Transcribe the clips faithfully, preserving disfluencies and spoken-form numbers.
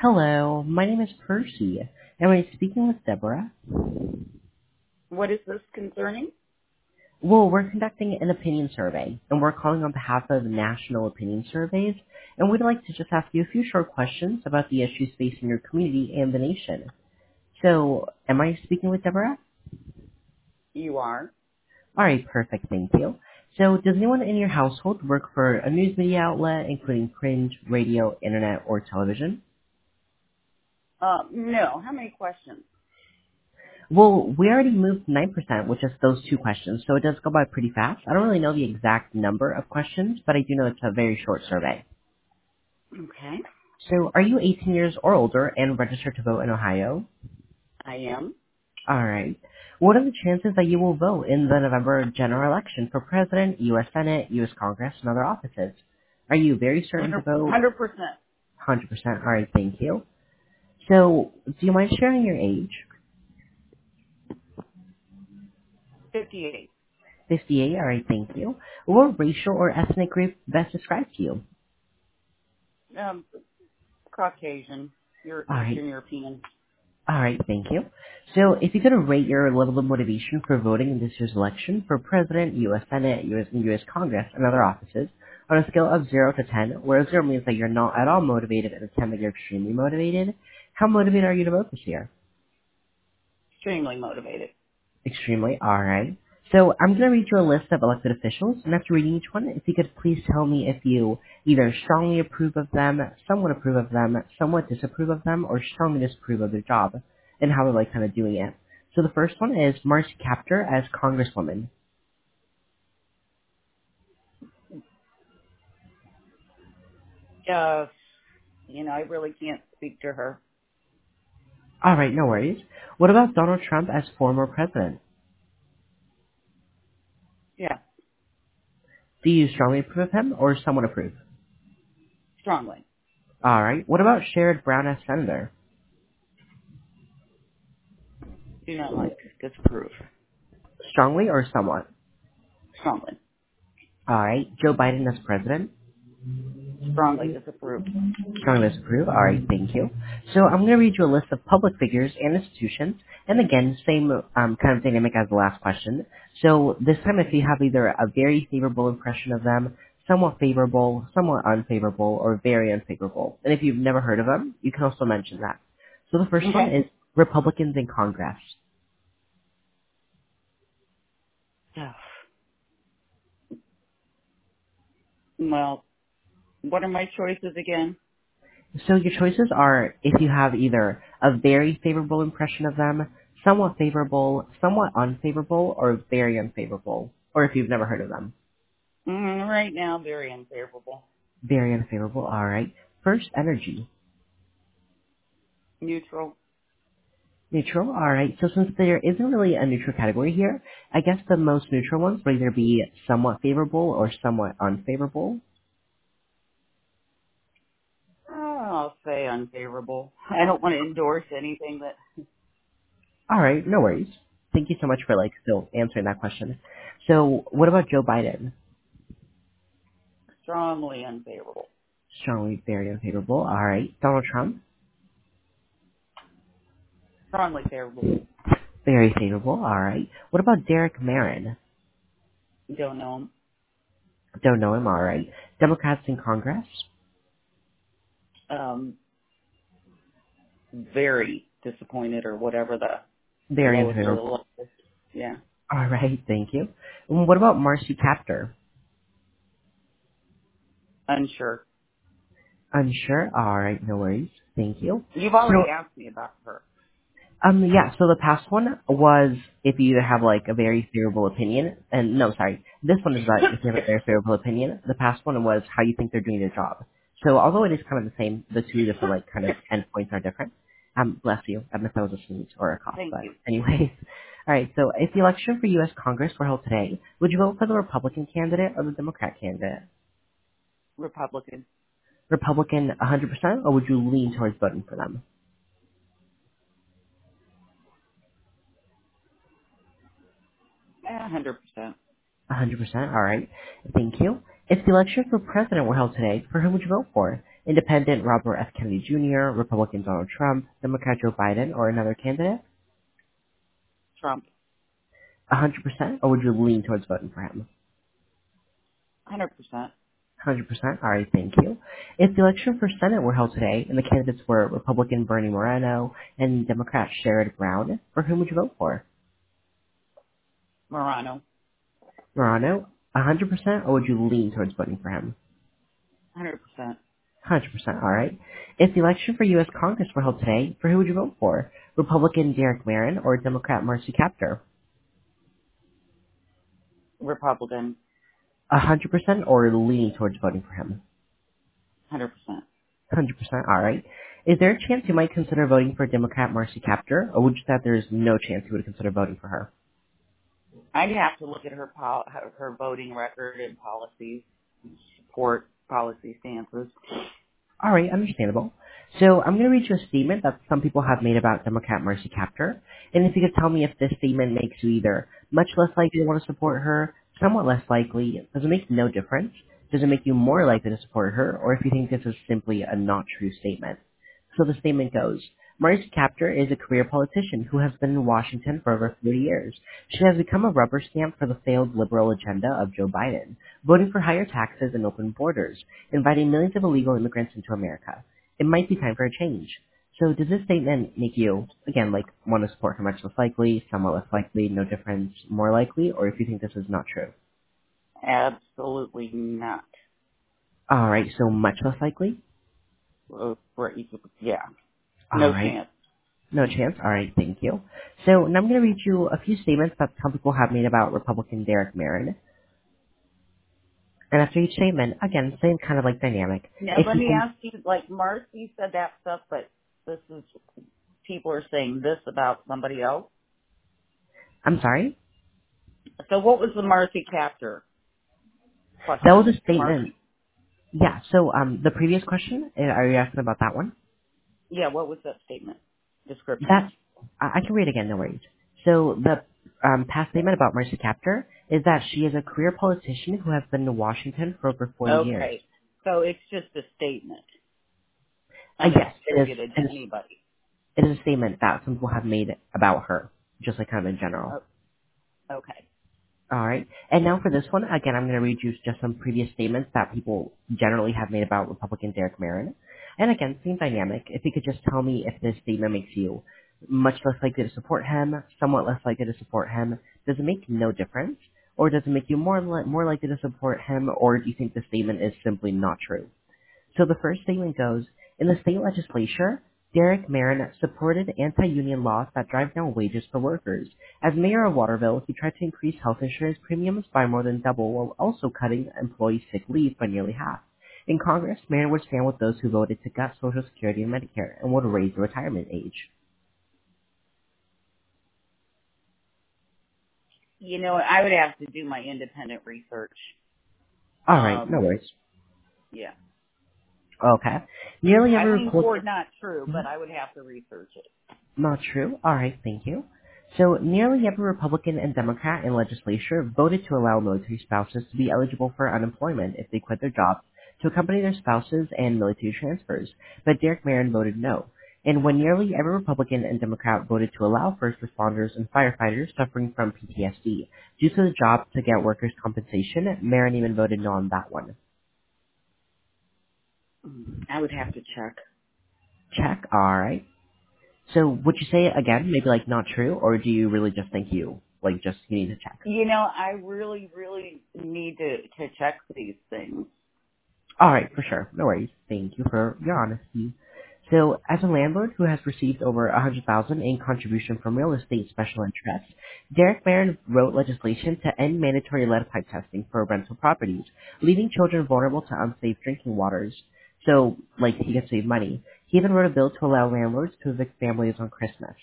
Hello, my name is Percy. Am I speaking with Deborah? What is this concerning? Well, we're conducting an opinion survey, and we're calling on behalf of National Opinion Surveys, and we'd like to just ask you a few short questions about the issues facing your community and the nation. So, am I speaking with Deborah? You are. Alright, perfect, thank you. So, does anyone in your household work for a news media outlet, including print, radio, internet, or television? Uh, no. How many questions? Well, we already moved nine percent with just those two questions, so it does go by pretty fast. I don't really know the exact number of questions, but I do know it's a very short survey. Okay. So, are you eighteen years or older and registered to vote in Ohio? I am. Alright. What are the chances that you will vote in the November general election for President, U S Senate, U S Congress, and other offices? Are you very certain to vote? Hundred percent. one hundred percent. Alright, thank you. So, do you mind sharing your age? Fifty-eight. fifty-eight. Alright, thank you. What racial or ethnic group best describes you? Um, Caucasian. You're Alright. Eastern European. All right, thank you. So if you could rate your level of motivation for voting in this year's election for President, U S Senate, U S and U S Congress, and other offices on a scale of zero to ten, where zero means that you're not at all motivated and ten that you're extremely motivated, how motivated are you to vote this year? Extremely motivated. Extremely. All right. So I'm going to read you a list of elected officials, and after reading each one, if you could please tell me if you either strongly approve of them, somewhat approve of them, somewhat disapprove of them, or strongly disapprove of their job, and how they're like kind of doing it. So the first one is Marcy Kaptur as Congresswoman. Uh, you know, I really can't speak to her. All right, no worries. What about Donald Trump as former president? Yeah, Do you strongly approve of him, or somewhat approve? strongly. All right. What about Sherrod Brown as senator? Do not like disapprove. Strongly or somewhat? Strongly. All right. Joe Biden as president? Strongly disapprove. Strongly disapprove. All right, thank you. So I'm going to read you a list of public figures and institutions, and again, same um, kind of dynamic as the last question. So this time, if you have either a very favorable impression of them, somewhat favorable, somewhat unfavorable, or very unfavorable, and if you've never heard of them, you can also mention that. So the first one Okay. is Republicans in Congress. Yeah. Well, what are my choices again? So your choices are if you have either a very favorable impression of them, somewhat favorable, somewhat unfavorable, or very unfavorable, or if you've never heard of them. Mm, right now, very unfavorable. Very unfavorable. All right. First, energy. Neutral. Neutral. All right. So since there isn't really a neutral category here, I guess the most neutral ones would either be somewhat favorable or somewhat unfavorable. Oh, I'll say unfavorable. I don't want to endorse anything that All right. No worries. Thank you so much for like still answering that question. So what about Joe Biden? strongly unfavorable. Strongly very unfavorable. All right. Donald Trump? Strongly favorable. Very favorable. All right. What about Derek Marin? Don't know him. Don't know him. All right. Democrats in Congress? Um, very disappointed or whatever the Very lowest of the unfavorable. lowest. Yeah. All right. Thank you. And what about Marcy Kaptur? Unsure. Unsure? Alright, no worries. Thank you. You've So, already asked me about her. um, yeah, so the past one was if you either have like a very favorable opinion, and no, sorry, this one is about if you have a very favorable opinion. The past one was how you think they're doing their job. So although it is kind of the same, the two different like kind of endpoints are different. Um, bless you. I don't know if that was a sneeze or a cough, Thank but you. anyways. Alright, so if the election for U S Congress were held today, would you vote for the Republican candidate or the Democrat candidate? Republican. Republican one hundred percent, or would you lean towards voting for them? A hundred percent. one hundred percent. All right. Thank you. If the election for president were held today, for whom would you vote for? Independent Robert F. Kennedy Junior, Republican Donald Trump, Democrat Joe Biden, or another candidate? Trump. one hundred percent, or would you lean towards voting for him? one hundred percent. one hundred percent. All right, thank you. If the election for Senate were held today and the candidates were Republican Bernie Moreno and Democrat Sherrod Brown, for whom would you vote for? Morano. Morano, one hundred percent, or would you lean towards voting for him? one hundred percent. one hundred percent, all right. If the election for U S Congress were held today, for who would you vote for? Republican Derek Barron or Democrat Marcy Kaptur? Republican. one hundred percent, or leaning towards voting for him? one hundred percent. one hundred percent, all right. Is there a chance you might consider voting for Democrat Marcy Kaptur, or would you say that there's no chance you would consider voting for her? I'd have to look at her pol- her her voting record and policies, support policy stances. All right, understandable. So I'm going to read you a statement that some people have made about Democrat Marcy Kaptur, and if you could tell me if this statement makes you either much less likely to want to support her, somewhat less likely, does it make no difference? Does it make you more likely to support her, or if you think this is simply a not true statement? So the statement goes, Marcy Kaptur is a career politician who has been in Washington for over forty years. She has become a rubber stamp for the failed liberal agenda of Joe Biden, voting for higher taxes and open borders, inviting millions of illegal immigrants into America. It might be time for a change. So does this statement make you, again, like, want to support her much less likely, somewhat less likely, no difference, more likely, or if you think this is not true? Absolutely not. All right, so much less likely? Uh, right, yeah. All No right. chance. No chance? All right, thank you. So now I'm going to read you a few statements that some people have made about Republican Derek Barron. And after each statement, again, same kind of like dynamic. Now If let you me can, ask you, like Marcy said that stuff, but this is, people are saying this about somebody else. I'm sorry? So what was the Marcy Kaptur That was question? a Marcy, statement. Yeah, so um, the previous question, uh, are you asking about that one? yeah, what was that statement? Description. That, I I can read again, no worries. So the um, past statement about Marcy Kaptur is that she is a career politician who has been in Washington for over forty years. Okay. So it's just a statement. Uh, And it's yes, it is, attributed it to is. anybody. It is a statement that some people have made about her, just like kind of in general. Oh, okay. All right. And now for this one, again, I'm going to read you just some previous statements that people generally have made about Republican Derek Barron. And again, same dynamic. If you could just tell me if this statement makes you much less likely to support him, somewhat less likely to support him, does it make no difference? Or does it make you more li- more likely to support him, or do you think the statement is simply not true? So the first statement goes, in the state legislature, Derek Marin supported anti-union laws that drive down wages for workers. As mayor of Waterville, he tried to increase health insurance premiums by more than double while also cutting employee sick leave by nearly half. In Congress, Marin would stand with those who voted to gut Social Security and Medicare and would raise the retirement age. You know, I would have to do my independent research. All right, no Um, worries. yeah. Okay. Nearly I every lean toward Republican... not true, but I would have to research it. Not true. All right, thank you. So nearly every Republican and Democrat in legislature voted to allow military spouses to be eligible for unemployment if they quit their jobs to accompany their spouses and military transfers, but Derek Barron voted no. And when nearly every Republican and Democrat voted to allow first responders and firefighters suffering from P T S D due to the job to get workers' compensation, Barron even voted no on that one. Mm, I would have to check. Check. All right. So would you say it again, maybe like not true, or do you really just think you, like just, you need to check? You know, I really, really need to, to check these things. All right, for sure. No worries. Thank you for your honesty. So, as a landlord who has received over one hundred thousand dollars in contribution from real estate special interests, Derek Barron wrote legislation to end mandatory lead pipe testing for rental properties, leaving children vulnerable to unsafe drinking waters. So, like, he could save money. He even wrote a bill to allow landlords to evict families on Christmas.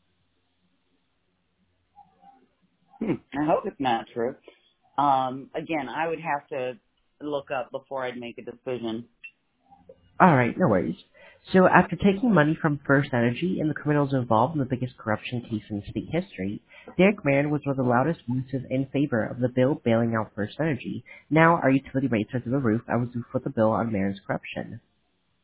Hmm. I hope it's not true. Um, again, I would have to look up before I'd make a decision. All right, no worries. So after taking money from First Energy and the criminals involved in the biggest corruption case in state history, Derek Barron was one of the loudest voices in favor of the bill bailing out First Energy. Now our utility rates are through the roof. I was to foot the bill on Barron's corruption.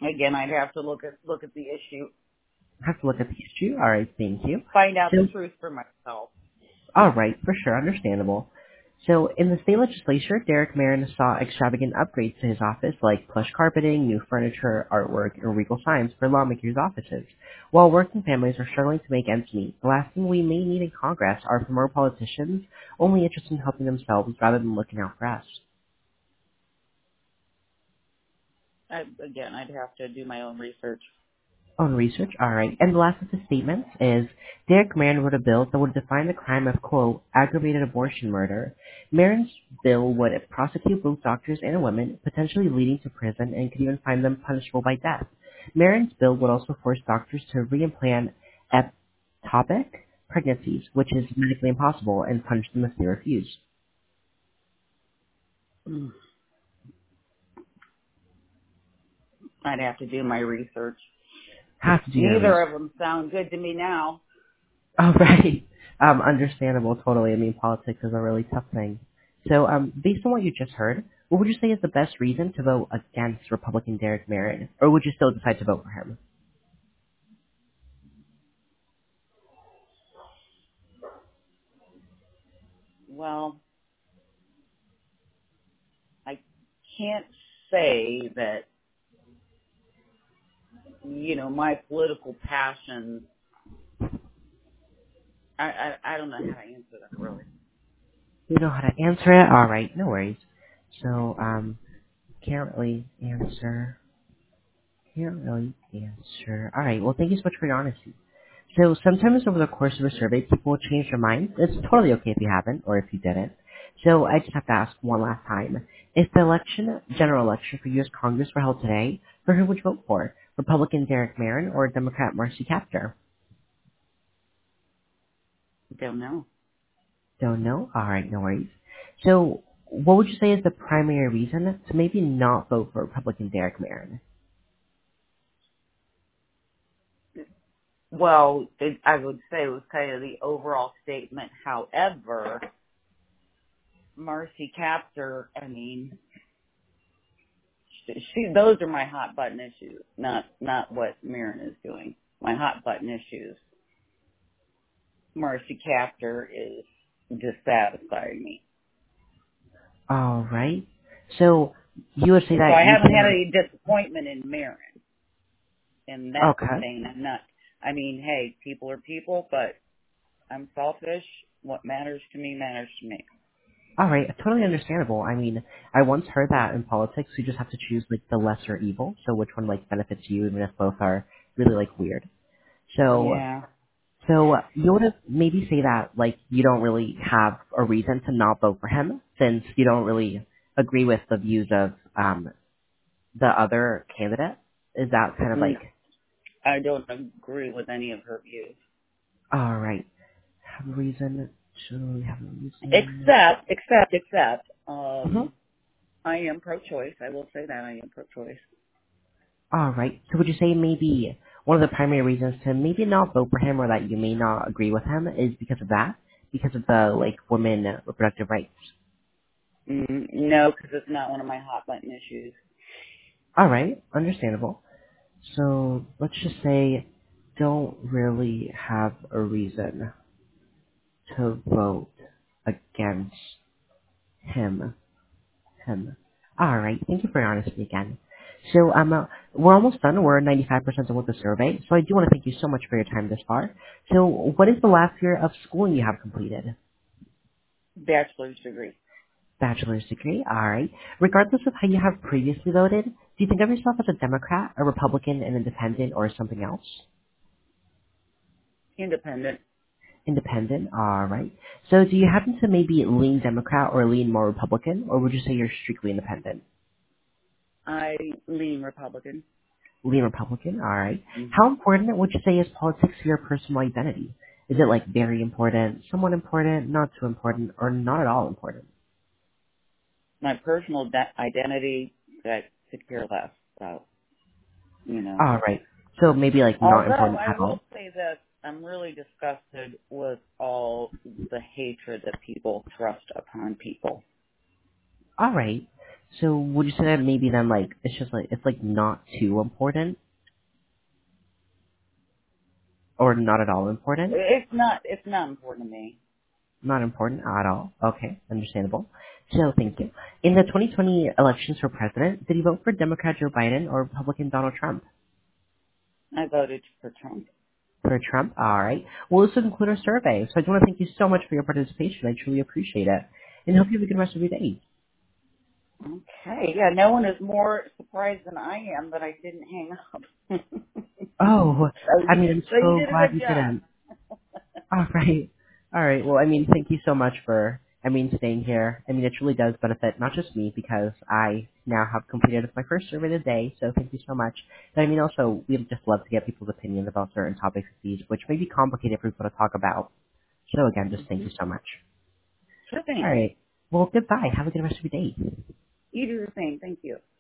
Again, I'd have to look at look at the issue, Have to look at the issue. All right, thank you. find out the So, truth for myself. all right, for sure, understandable. So, in the state legislature, Derek Marin saw extravagant upgrades to his office, like plush carpeting, new furniture, artwork, and regal signs for lawmakers' offices. While working families are struggling to make ends meet, the last thing we may need in Congress are for more politicians only interested in helping themselves rather than looking out for us. I, again, I'd have to do my own research. Own research, alright. And the last of the statements is, Derek Marin wrote a bill that would define the crime of, quote, aggravated abortion murder. Marin's bill would prosecute both doctors and women, potentially leading to prison, and could even find them punishable by death. Marin's bill would also force doctors to reimplant ectopic pregnancies, which is medically impossible, and punish them if they refuse. Mm. I'd have to do my research. Have to do your Neither research. of them sound good to me now. Oh, right. Um, understandable, totally. I mean, politics is a really tough thing. So, um, based on what you just heard, what would you say is the best reason to vote against Republican Derek Marin? Or would you still decide to vote for him? Well, I can't say that, you know, my political passion, I, I, I don't know how to answer that really. You know how to answer it? Alright, no worries. So, um, can't really answer. Can't really answer. Alright, well, thank you so much for your honesty. So sometimes over the course of a survey, people will change their minds. It's totally okay if you haven't or if you didn't. So I just have to ask one last time. If the election, general election for U S Congress were held today, for who would you vote for? Republican Derek Marin or Democrat Marcy Kaptur? Don't know. Don't know? Alright, no worries. So what would you say is the primary reason to maybe not vote for Republican Derek Marin? Well, it, I would say it was kind of the overall statement. However, Marcy Kaptur, I mean, she, she, those are my hot button issues, not not what Marin is doing. My hot button issues. Marcy Kaptur is dissatisfying me. Alright. So you would say So that I you haven't had can... any disappointment in Marin in that Okay. vein. I'm not, I mean, hey, people are people, but I'm selfish. What matters to me matters to me. All right, totally understandable. I mean, I once heard that in politics, you just have to choose like the lesser evil. So which one like benefits you, even if both are really like weird. So, Yeah. so you would maybe say that like you don't really have a reason to not vote for him, since you don't really agree with the views of um the other candidate. Is that kind of No, like I don't agree with any of her views. all right? Have a reason? Should we have a reason? Except, except, except, Mm-hmm. um, I am pro-choice. I will say that I am pro-choice. All right. So would you say maybe one of the primary reasons to maybe not vote for him or that you may not agree with him is because of that? Because of the, like, women reproductive rights? Mm, no, because it's not one of my hot button issues. All right. Understandable. So let's just say don't really have a reason to vote against him. Him. All right. Thank you for your honesty again. So um, uh, we're almost done. We're ninety-five percent done with the survey. So I do want to thank you so much for your time this far. So what is the last year of schooling you have completed? Bachelor's degree. Bachelor's degree. All right. Regardless of how you have previously voted, do you think of yourself as a Democrat, a Republican, an independent, or something else? Independent. Independent. All right. So do you happen to maybe lean Democrat or lean more Republican, or would you say you're strictly independent? I lean Republican. Lean Republican. All right. Mm-hmm. How important would you say is politics to your personal identity? Is it like very important, somewhat important, not too important, or not at all important? My personal de- identity, I could care less about, you know. All right. So maybe like not Although important I at will all. say this, I'm really disgusted with all the hatred that people thrust upon people. All right. So would you say that maybe then like it's just like it's like not too important or not at all important? It's not. It's not important to me. Not important at all. Okay, understandable. So thank you. In the twenty twenty elections for president, did you vote for Democrat Joe Biden or Republican Donald Trump? I voted for Trump. For Trump? All right. Well, this would conclude our survey. So I just want to thank you so much for your participation. I truly appreciate it. And hope you have a good rest of your day. Okay. Yeah. No one is more surprised than I am that I didn't hang up. Oh, so, I mean, I'm so you so did a glad good you job. didn't. All right. All right. Well, I mean, thank you so much for, I mean, staying here. I mean, it truly does benefit not just me because I now have completed my first survey today, so thank you so much. But I mean, also, we'd just love to get people's opinions about certain topics of these, which may be complicated for people to talk about. So again, just thank Mm-hmm. you so much. Sure All thing. right. Well, goodbye. Have a good rest of your day. You do the same. Thank you.